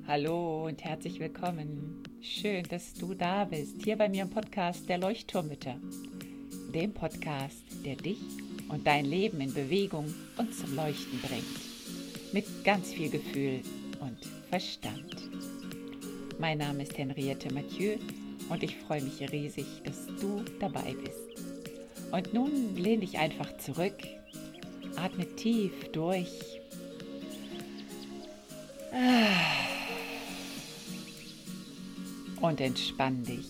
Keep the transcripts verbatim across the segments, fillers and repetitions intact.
Hallo und herzlich willkommen. Schön, dass du da bist, hier bei mir im Podcast der Leuchtturmmütter. Dem Podcast, der dich und dein Leben in Bewegung und zum Leuchten bringt. Mit ganz viel Gefühl und Verstand. Mein Name ist Henriette Mathieu und ich freue mich riesig, dass du dabei bist. Und nun lehn dich einfach zurück, atme tief durch. Und entspann dich.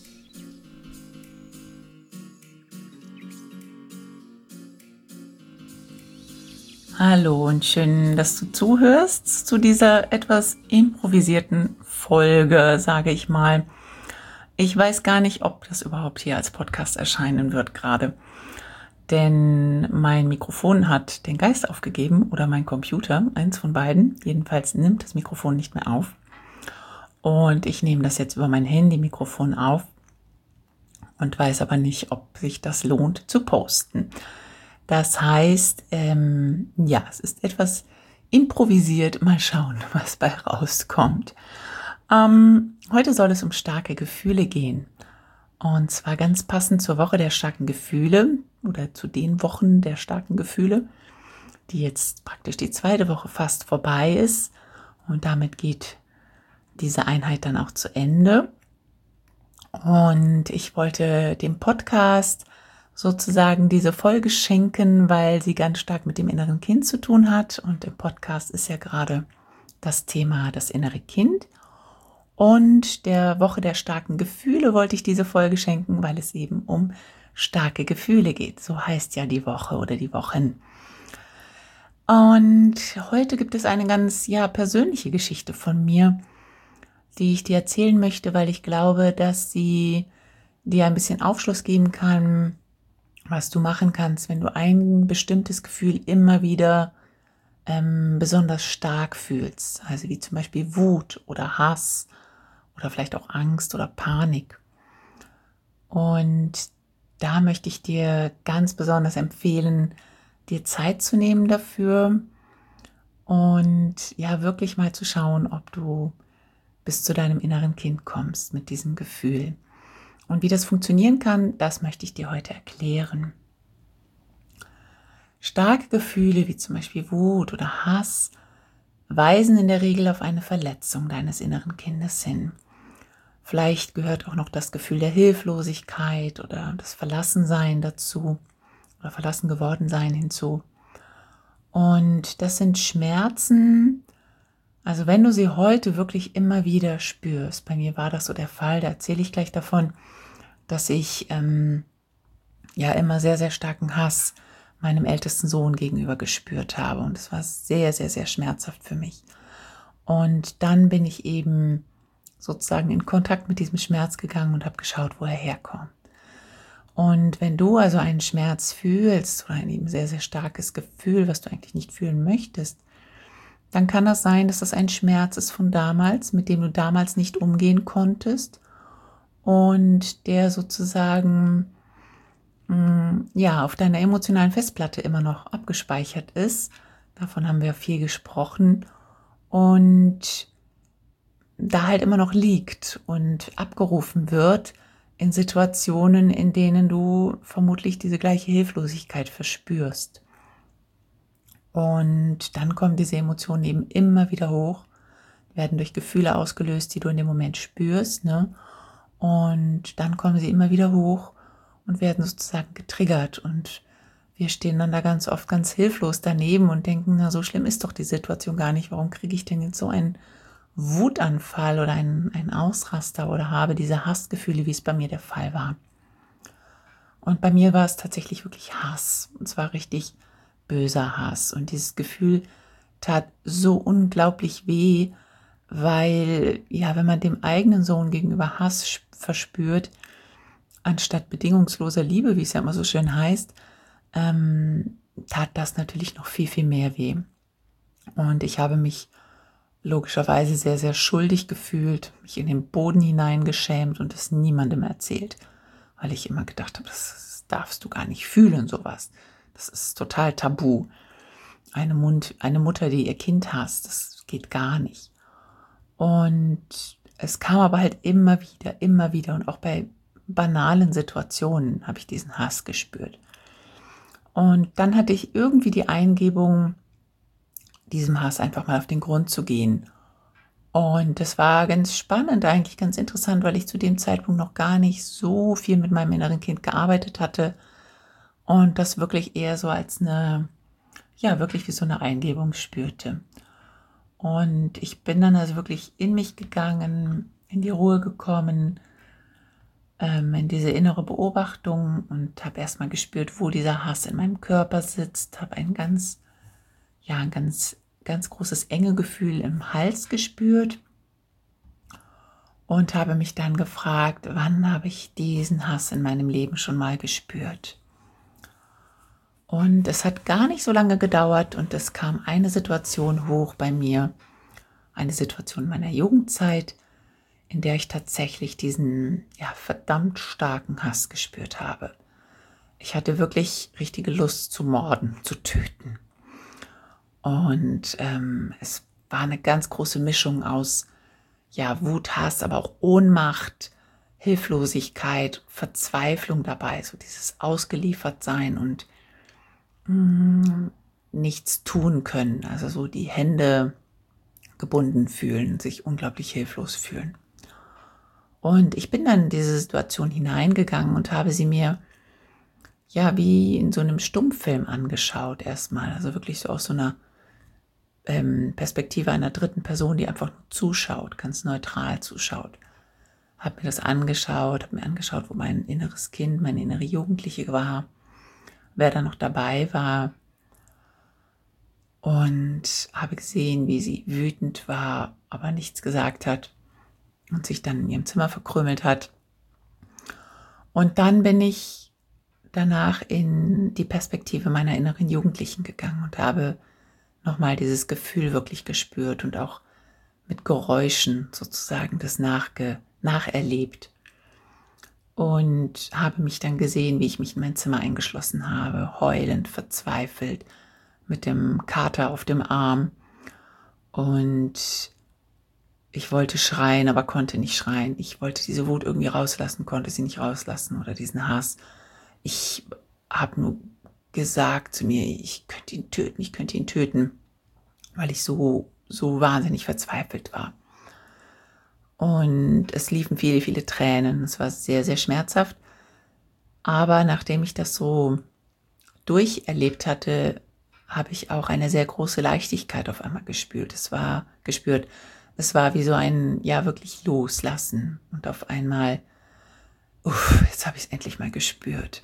Hallo und schön, dass du zuhörst zu dieser etwas improvisierten Folge, sage ich mal. Ich weiß gar nicht, ob das überhaupt hier als Podcast erscheinen wird gerade, denn mein Mikrofon hat den Geist aufgegeben oder mein Computer, eins von beiden. Jedenfalls nimmt das Mikrofon nicht mehr auf. Und ich nehme das jetzt über mein Handy-Mikrofon auf und weiß aber nicht, ob sich das lohnt zu posten. Das heißt, ähm, ja, es ist etwas improvisiert. Mal schauen, was bei rauskommt. Ähm, heute soll es um starke Gefühle gehen. Und zwar ganz passend zur Woche der starken Gefühle oder zu den Wochen der starken Gefühle, die jetzt praktisch die zweite Woche fast vorbei ist. Und damit geht diese Einheit dann auch zu Ende. Und ich wollte dem Podcast sozusagen diese Folge schenken, weil sie ganz stark mit dem inneren Kind zu tun hat. Und im Podcast ist ja gerade das Thema das innere Kind. Und der Woche der starken Gefühle wollte ich diese Folge schenken, weil es eben um starke Gefühle geht. So heißt ja die Woche oder die Wochen. Und heute gibt es eine ganz ja persönliche Geschichte von mir, die ich dir erzählen möchte, weil ich glaube, dass sie dir ein bisschen Aufschluss geben kann, was du machen kannst, wenn du ein bestimmtes Gefühl immer wieder ähm, besonders stark fühlst. Also wie zum Beispiel Wut oder Hass oder vielleicht auch Angst oder Panik. Und da möchte ich dir ganz besonders empfehlen, dir Zeit zu nehmen dafür und ja wirklich mal zu schauen, ob du bis zu deinem inneren Kind kommst mit diesem Gefühl. Und wie das funktionieren kann, das möchte ich dir heute erklären. Starke Gefühle wie zum Beispiel Wut oder Hass weisen in der Regel auf eine Verletzung deines inneren Kindes hin. Vielleicht gehört auch noch das Gefühl der Hilflosigkeit oder das Verlassensein dazu oder verlassen geworden sein hinzu. Und das sind Schmerzen, also wenn du sie heute wirklich immer wieder spürst, bei mir war das so der Fall, da erzähle ich gleich davon, dass ich ähm, ja immer sehr, sehr starken Hass meinem ältesten Sohn gegenüber gespürt habe. Und es war sehr, sehr, sehr schmerzhaft für mich. Und dann bin ich eben sozusagen in Kontakt mit diesem Schmerz gegangen und habe geschaut, wo er herkommt. Und wenn du also einen Schmerz fühlst oder ein eben sehr, sehr starkes Gefühl, was du eigentlich nicht fühlen möchtest, dann kann das sein, dass das ein Schmerz ist von damals, mit dem du damals nicht umgehen konntest und der sozusagen mh, ja auf deiner emotionalen Festplatte immer noch abgespeichert ist. Davon haben wir viel gesprochen und da halt immer noch liegt und abgerufen wird in Situationen, in denen du vermutlich diese gleiche Hilflosigkeit verspürst. Und dann kommen diese Emotionen eben immer wieder hoch, werden durch Gefühle ausgelöst, die du in dem Moment spürst, ne? Und dann kommen sie immer wieder hoch und werden sozusagen getriggert. Und wir stehen dann da ganz oft ganz hilflos daneben und denken, na, so schlimm ist doch die Situation gar nicht. Warum kriege ich denn jetzt so einen Wutanfall oder einen, einen Ausraster oder habe diese Hassgefühle, wie es bei mir der Fall war? Und bei mir war es tatsächlich wirklich Hass. Und zwar richtig böser Hass. Und dieses Gefühl tat so unglaublich weh, weil, ja, wenn man dem eigenen Sohn gegenüber Hass verspürt, anstatt bedingungsloser Liebe, wie es ja immer so schön heißt, ähm, tat das natürlich noch viel, viel mehr weh. Und ich habe mich logischerweise sehr, sehr schuldig gefühlt, mich in den Boden hineingeschämt und es niemandem erzählt, weil ich immer gedacht habe, das darfst du gar nicht fühlen, sowas. Das ist total tabu. Eine, Mund, eine Mutter, die ihr Kind hasst, das geht gar nicht. Und es kam aber halt immer wieder, immer wieder und auch bei banalen Situationen habe ich diesen Hass gespürt. Und dann hatte ich irgendwie die Eingebung, diesem Hass einfach mal auf den Grund zu gehen. Und das war ganz spannend, eigentlich ganz interessant, weil ich zu dem Zeitpunkt noch gar nicht so viel mit meinem inneren Kind gearbeitet hatte und das wirklich eher so als eine, ja, wirklich wie so eine Eingebung spürte. Und ich bin dann also wirklich in mich gegangen, in die Ruhe gekommen, ähm, in diese innere Beobachtung und habe erstmal gespürt, wo dieser Hass in meinem Körper sitzt, habe ein ganz, ja, ein ganz, ganz großes Engegefühl im Hals gespürt und habe mich dann gefragt, wann habe ich diesen Hass in meinem Leben schon mal gespürt? Und es hat gar nicht so lange gedauert und es kam eine Situation hoch bei mir, eine Situation meiner Jugendzeit, in der ich tatsächlich diesen, ja, verdammt starken Hass gespürt habe. Ich hatte wirklich richtige Lust zu morden, zu töten. Und ähm, es war eine ganz große Mischung aus, ja, Wut, Hass, aber auch Ohnmacht, Hilflosigkeit, Verzweiflung dabei, so dieses Ausgeliefertsein und mh, nichts tun können, also so die Hände gebunden fühlen, sich unglaublich hilflos fühlen. Und ich bin dann in diese Situation hineingegangen und habe sie mir ja wie in so einem Stummfilm angeschaut erstmal, also wirklich so aus so einer ähm, Perspektive einer dritten Person, die einfach nur zuschaut, ganz neutral zuschaut. Habe mir das angeschaut, habe mir angeschaut, wo mein inneres Kind, meine innere Jugendliche war, wer da noch dabei war und habe gesehen, wie sie wütend war, aber nichts gesagt hat und sich dann in ihrem Zimmer verkrümelt hat. Und dann bin ich danach in die Perspektive meiner inneren Jugendlichen gegangen und habe nochmal dieses Gefühl wirklich gespürt und auch mit Geräuschen sozusagen das nachge, nacherlebt. Und habe mich dann gesehen, wie ich mich in mein Zimmer eingeschlossen habe, heulend, verzweifelt, mit dem Kater auf dem Arm. Und ich wollte schreien, aber konnte nicht schreien. Ich wollte diese Wut irgendwie rauslassen, konnte sie nicht rauslassen oder diesen Hass. Ich habe nur gesagt zu mir, ich könnte ihn töten, ich könnte ihn töten, weil ich so, so wahnsinnig verzweifelt war. Und es liefen viele, viele Tränen. Es war sehr, sehr schmerzhaft. Aber nachdem ich das so durcherlebt hatte, habe ich auch eine sehr große Leichtigkeit auf einmal gespürt. Es war gespürt. Es war wie so ein, ja, wirklich Loslassen. Und auf einmal, uff, jetzt habe ich es endlich mal gespürt.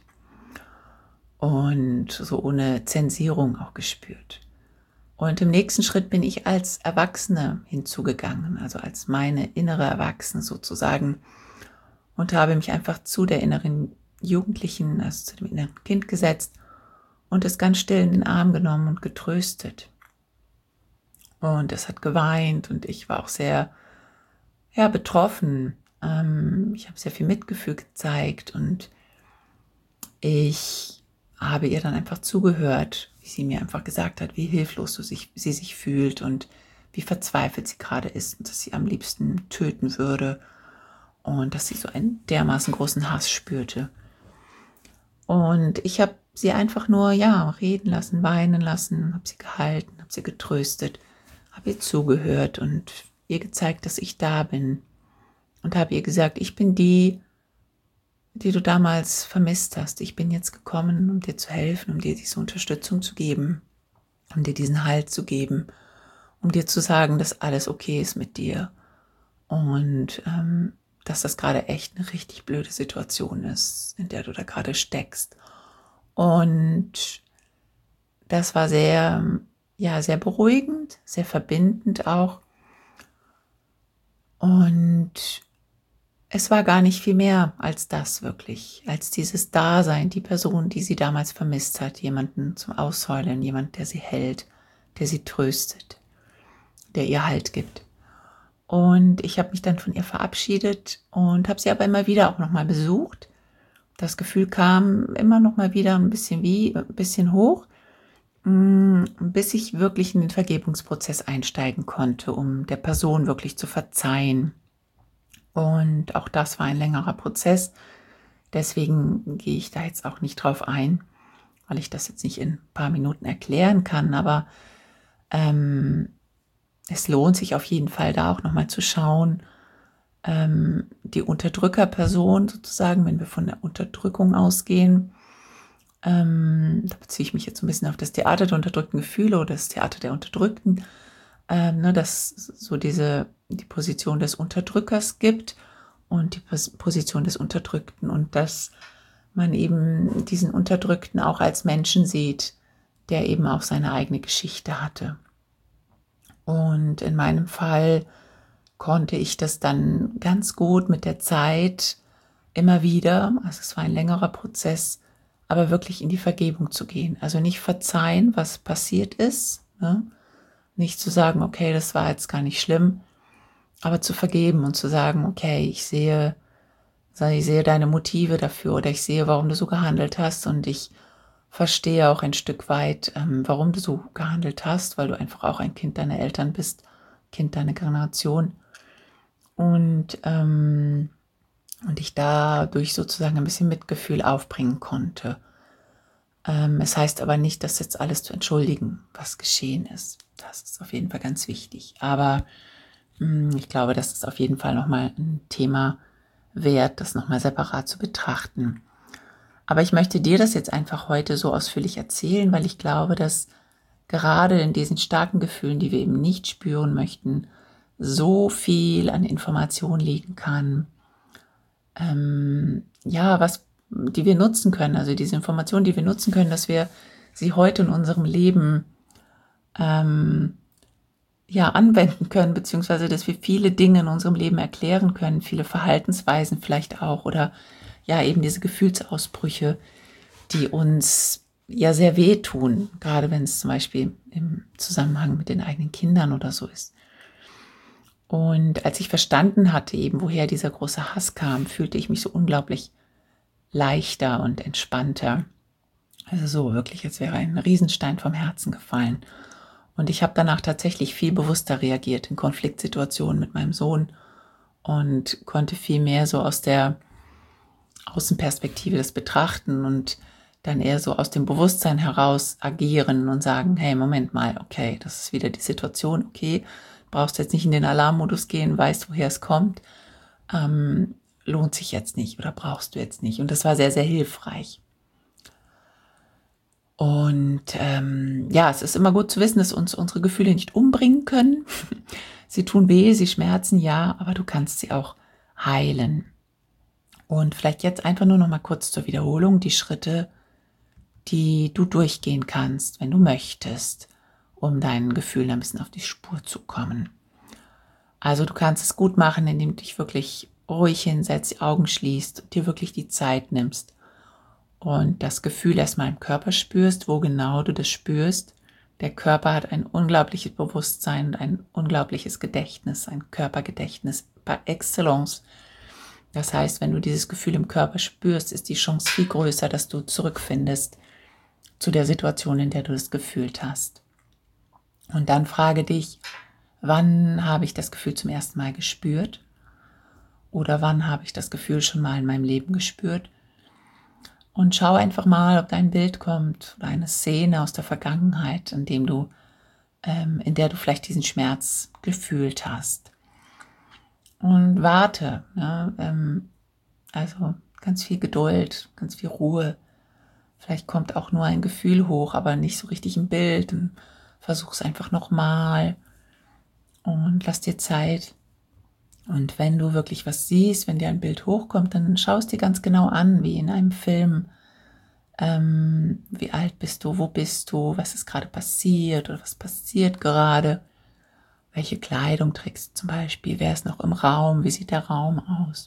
Und so ohne Zensierung auch gespürt. Und im nächsten Schritt bin ich als Erwachsene hinzugegangen, also als meine innere Erwachsene sozusagen, und habe mich einfach zu der inneren Jugendlichen, also zu dem inneren Kind gesetzt und es ganz still in den Arm genommen und getröstet. Und es hat geweint und ich war auch sehr, ja, betroffen. Ähm, ich habe sehr viel Mitgefühl gezeigt und ich habe ihr dann einfach zugehört, wie sie mir einfach gesagt hat, wie hilflos sie sich, sie sich fühlt und wie verzweifelt sie gerade ist und dass sie am liebsten töten würde und dass sie so einen dermaßen großen Hass spürte. Und ich habe sie einfach nur, ja, reden lassen, weinen lassen, habe sie gehalten, habe sie getröstet, habe ihr zugehört und ihr gezeigt, dass ich da bin und habe ihr gesagt, ich bin die, die du damals vermisst hast. Ich bin jetzt gekommen, um dir zu helfen, um dir diese Unterstützung zu geben, um dir diesen Halt zu geben, um dir zu sagen, dass alles okay ist mit dir und ähm, dass das gerade echt eine richtig blöde Situation ist, in der du da gerade steckst. Und das war sehr, ja, sehr beruhigend, sehr verbindend auch. Und es war gar nicht viel mehr als das wirklich, als dieses Dasein, die Person, die sie damals vermisst hat, jemanden zum Ausheulen, jemand, der sie hält, der sie tröstet, der ihr Halt gibt. Und ich habe mich dann von ihr verabschiedet und habe sie aber immer wieder auch nochmal besucht. Das Gefühl kam immer noch mal wieder ein bisschen wie, ein bisschen hoch. mm, bis ich wirklich in den Vergebungsprozess einsteigen konnte, um der Person wirklich zu verzeihen. Und auch das war ein längerer Prozess. Deswegen gehe ich da jetzt auch nicht drauf ein, weil ich das jetzt nicht in ein paar Minuten erklären kann. Aber ähm, es lohnt sich auf jeden Fall da auch nochmal zu schauen, ähm, die Unterdrückerperson sozusagen, wenn wir von der Unterdrückung ausgehen, ähm, da beziehe ich mich jetzt so ein bisschen auf das Theater der unterdrückten Gefühle oder das Theater der Unterdrückten, ähm, ne, dass so diese, die Position des Unterdrückers gibt und die Pos Position des Unterdrückten und dass man eben diesen Unterdrückten auch als Menschen sieht, der eben auch seine eigene Geschichte hatte. Und in meinem Fall konnte ich das dann ganz gut mit der Zeit immer wieder, also es war ein längerer Prozess, aber wirklich in die Vergebung zu gehen. Also nicht verzeihen, was passiert ist, ne? Nicht zu sagen, okay, das war jetzt gar nicht schlimm, aber zu vergeben und zu sagen, okay, ich sehe, ich sehe deine Motive dafür oder ich sehe, warum du so gehandelt hast und ich verstehe auch ein Stück weit, ähm, warum du so gehandelt hast, weil du einfach auch ein Kind deiner Eltern bist, Kind deiner Generation. Und, ähm, und ich dadurch sozusagen ein bisschen Mitgefühl aufbringen konnte. Ähm, es heißt aber nicht, das jetzt alles zu entschuldigen, was geschehen ist. Das ist auf jeden Fall ganz wichtig. Aber mh, ich glaube, das ist auf jeden Fall nochmal ein Thema wert, das nochmal separat zu betrachten. Aber ich möchte dir das jetzt einfach heute so ausführlich erzählen, weil ich glaube, dass gerade in diesen starken Gefühlen, die wir eben nicht spüren möchten, so viel an Information liegen kann, ähm, ja, was, die wir nutzen können, also diese Informationen, die wir nutzen können, dass wir sie heute in unserem Leben ähm, ja, anwenden können, beziehungsweise dass wir viele Dinge in unserem Leben erklären können, viele Verhaltensweisen vielleicht auch oder ja, eben diese Gefühlsausbrüche, die uns ja sehr wehtun, gerade wenn es zum Beispiel im Zusammenhang mit den eigenen Kindern oder so ist. Und als ich verstanden hatte, eben woher dieser große Hass kam, fühlte ich mich so unglaublich leichter und entspannter. Also so wirklich, als wäre ein Riesenstein vom Herzen gefallen. Und ich habe danach tatsächlich viel bewusster reagiert in Konfliktsituationen mit meinem Sohn und konnte viel mehr so aus der Außenperspektive das betrachten und dann eher so aus dem Bewusstsein heraus agieren und sagen, hey, Moment mal, okay, das ist wieder die Situation, okay, brauchst jetzt nicht in den Alarmmodus gehen, weißt, woher es kommt, ähm, lohnt sich jetzt nicht oder brauchst du jetzt nicht. Und das war sehr, sehr hilfreich. Und ähm, ja, es ist immer gut zu wissen, dass uns unsere Gefühle nicht umbringen können. Sie tun weh, sie schmerzen, ja, aber du kannst sie auch heilen. Und vielleicht jetzt einfach nur noch mal kurz zur Wiederholung die Schritte, die du durchgehen kannst, wenn du möchtest, um deinen Gefühlen ein bisschen auf die Spur zu kommen. Also du kannst es gut machen, indem du dich wirklich ruhig hinsetzt, die Augen schließt, dir wirklich die Zeit nimmst und das Gefühl erstmal im Körper spürst, wo genau du das spürst. Der Körper hat ein unglaubliches Bewusstsein und ein unglaubliches Gedächtnis, ein Körpergedächtnis par excellence. Das heißt, wenn du dieses Gefühl im Körper spürst, ist die Chance viel größer, dass du zurückfindest zu der Situation, in der du es gefühlt hast. Und dann frage dich, wann habe ich das Gefühl zum ersten Mal gespürt? Oder wann habe ich das Gefühl schon mal in meinem Leben gespürt? Und schau einfach mal, ob da ein Bild kommt oder eine Szene aus der Vergangenheit, in dem du, ähm, in der du vielleicht diesen Schmerz gefühlt hast. Und warte, ja, ähm, also ganz viel Geduld, ganz viel Ruhe. Vielleicht kommt auch nur ein Gefühl hoch, aber nicht so richtig ein Bild. Und versuch es einfach nochmal und lass dir Zeit. Und wenn du wirklich was siehst, wenn dir ein Bild hochkommt, dann schau es dir ganz genau an, wie in einem Film. Ähm, wie alt bist du? Wo bist du? Was ist gerade passiert oder was passiert gerade? Welche Kleidung trägst du zum Beispiel? Wer ist noch im Raum? Wie sieht der Raum aus?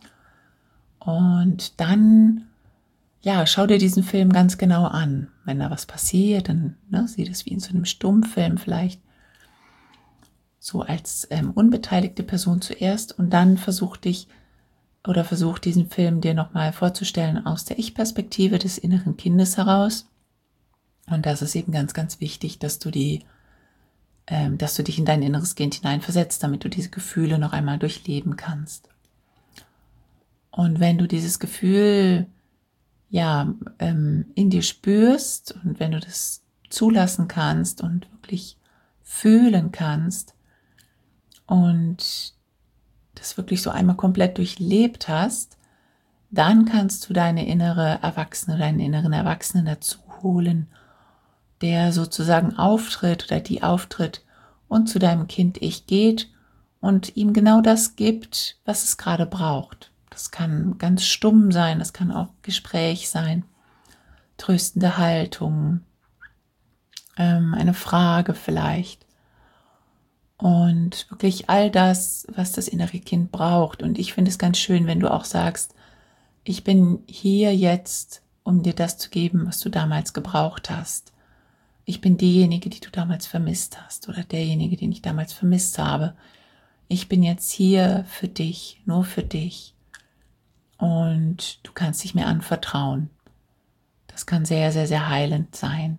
Und dann, ja, schau dir diesen Film ganz genau an. Wenn da was passiert, dann ne, sieh das wie in so einem Stummfilm vielleicht. So als ähm, unbeteiligte Person zuerst und dann versuch dich oder versuch diesen Film dir nochmal vorzustellen aus der Ich-Perspektive des inneren Kindes heraus. Und das ist eben ganz, ganz wichtig, dass du die, ähm, dass du dich in dein inneres Kind hineinversetzt, damit du diese Gefühle noch einmal durchleben kannst. Und wenn du dieses Gefühl ja ähm, in dir spürst und wenn du das zulassen kannst und wirklich fühlen kannst und das wirklich so einmal komplett durchlebt hast, dann kannst du deine innere Erwachsene, deinen inneren Erwachsenen dazu holen, der sozusagen auftritt oder die auftritt und zu deinem Kind-Ich geht und ihm genau das gibt, was es gerade braucht. Das kann ganz stumm sein, das kann auch Gespräch sein, tröstende Haltung, ähm, eine Frage vielleicht. Und wirklich all das, was das innere Kind braucht. Und ich finde es ganz schön, wenn du auch sagst, ich bin hier jetzt, um dir das zu geben, was du damals gebraucht hast. Ich bin diejenige, die du damals vermisst hast oder derjenige, den ich damals vermisst habe. Ich bin jetzt hier für dich, nur für dich. Und du kannst dich mir anvertrauen. Das kann sehr, sehr, sehr heilend sein.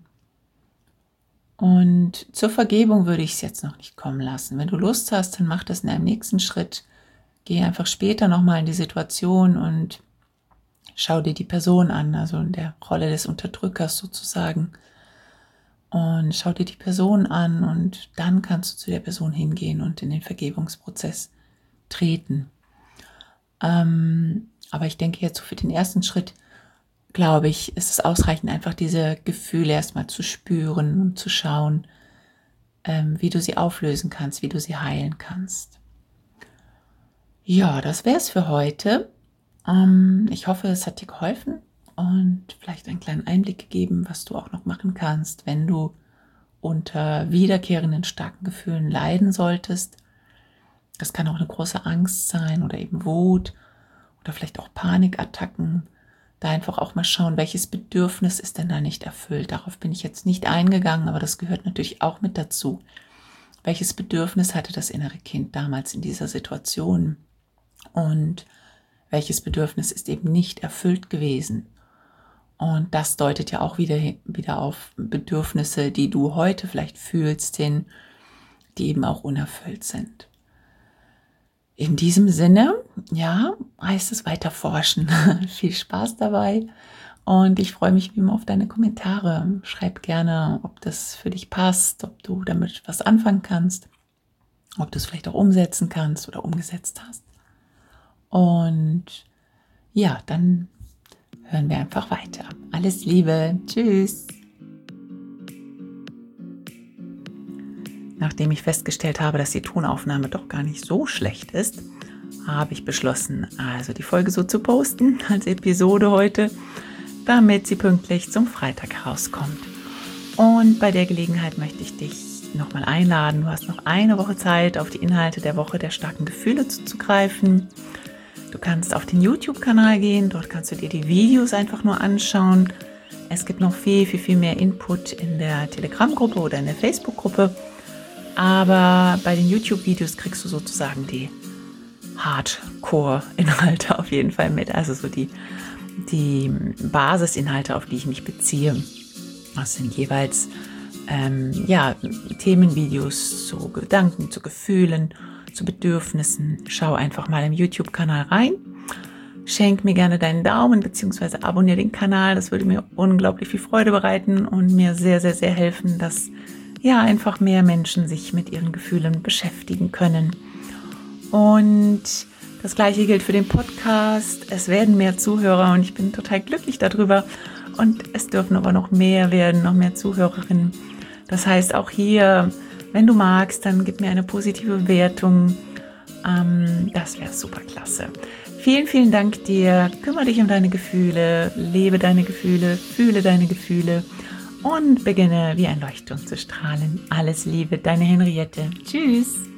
Und zur Vergebung würde ich es jetzt noch nicht kommen lassen. Wenn du Lust hast, dann mach das in einem nächsten Schritt. Geh einfach später nochmal in die Situation und schau dir die Person an, also in der Rolle des Unterdrückers sozusagen. Und schau dir die Person an und dann kannst du zu der Person hingehen und in den Vergebungsprozess treten. Ähm, aber ich denke jetzt so für den ersten Schritt, glaube ich, ist es ausreichend, einfach diese Gefühle erstmal zu spüren und zu schauen, ähm, wie du sie auflösen kannst, wie du sie heilen kannst. Ja, das wäre es für heute. Ähm, ich hoffe, es hat dir geholfen und vielleicht einen kleinen Einblick gegeben, was du auch noch machen kannst, wenn du unter wiederkehrenden starken Gefühlen leiden solltest. Das kann auch eine große Angst sein oder eben Wut oder vielleicht auch Panikattacken. Da einfach auch mal schauen, welches Bedürfnis ist denn da nicht erfüllt. Darauf bin ich jetzt nicht eingegangen, aber das gehört natürlich auch mit dazu. Welches Bedürfnis hatte das innere Kind damals in dieser Situation? Und welches Bedürfnis ist eben nicht erfüllt gewesen? Und das deutet ja auch wieder, wieder auf Bedürfnisse, die du heute vielleicht fühlst, hin, die eben auch unerfüllt sind. In diesem Sinne, ja, heißt es weiter forschen. Viel Spaß dabei und ich freue mich wie immer auf deine Kommentare. Schreib gerne, ob das für dich passt, ob du damit was anfangen kannst, ob du es vielleicht auch umsetzen kannst oder umgesetzt hast. Und ja, dann hören wir einfach weiter. Alles Liebe, tschüss. Nachdem ich festgestellt habe, dass die Tonaufnahme doch gar nicht so schlecht ist, habe ich beschlossen, also die Folge so zu posten als Episode heute, damit sie pünktlich zum Freitag herauskommt. Und bei der Gelegenheit möchte ich dich nochmal einladen. Du hast noch eine Woche Zeit, auf die Inhalte der Woche der starken Gefühle zuzugreifen. Du kannst auf den YouTube-Kanal gehen, dort kannst du dir die Videos einfach nur anschauen. Es gibt noch viel, viel, viel mehr Input in der Telegram-Gruppe oder in der Facebook-Gruppe. Aber bei den YouTube-Videos kriegst du sozusagen die Hardcore-Inhalte auf jeden Fall mit. Also so die, die Basisinhalte, auf die ich mich beziehe. Das sind jeweils ähm, ja, Themenvideos zu Gedanken, zu Gefühlen, zu Bedürfnissen. Schau einfach mal im YouTube-Kanal rein. Schenk mir gerne deinen Daumen bzw. abonniere den Kanal. Das würde mir unglaublich viel Freude bereiten und mir sehr, sehr, sehr helfen, dass ja einfach mehr Menschen sich mit ihren Gefühlen beschäftigen können. Und das Gleiche gilt für den Podcast. Es werden mehr Zuhörer und ich bin total glücklich darüber. Und es dürfen aber noch mehr werden, noch mehr Zuhörerinnen. Das heißt, auch hier, wenn du magst, dann gib mir eine positive Bewertung. Ähm, das wäre super klasse. Vielen, vielen Dank dir. Kümmere dich um deine Gefühle, lebe deine Gefühle, fühle deine Gefühle und beginne wie ein Leuchtturm zu strahlen. Alles Liebe, deine Henriette. Tschüss.